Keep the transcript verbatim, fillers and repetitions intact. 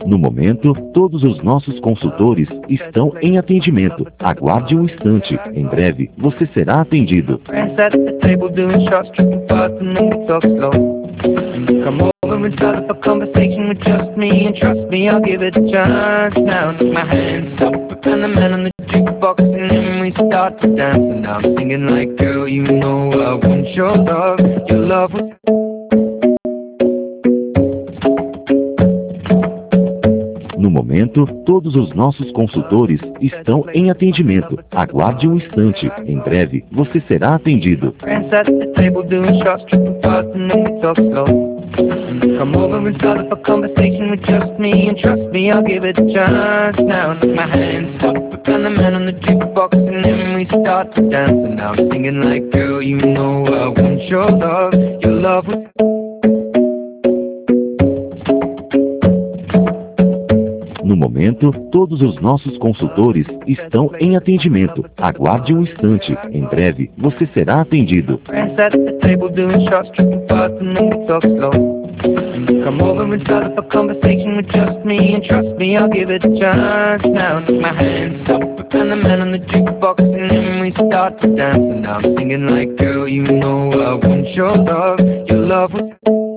No momento, todos os nossos consultores estão em atendimento. Aguarde um instante. Em breve, você será atendido. Friends at the table doing shots, tripping fast, and then we talk slow. Come over and start up a conversation with just me, and trust me, I'll give it a chance. Now take my hands up, and the man on the jukebox, and then we start to dance. And I'm singing like, girl, you know I want your love. Your love was... No momento, todos os nossos consultores estão em atendimento. Aguarde um instante. Em breve, você será atendido. Friends at the table doing shots, tripping fast, and then we talk slow. Come over and start up a conversation with just me, and trust me, I'll give it a chance. Now take my hands up, and the man on the jukebox, and then we start to dance. And now I'm singing like, girl, you know I want your love. Your love was... No momento, todos os nossos consultores estão em atendimento. Aguarde um instante. Em breve, você será atendido. Friends at the table doing shots, tripping fast, and then we talk slow. Come over and start up a conversation with just me, and trust me, I'll give it a chance. Now take my hands up, and the man on the jukebox, and then we start to dance. And I'm singing like, girl, you know I want your love. Your love was...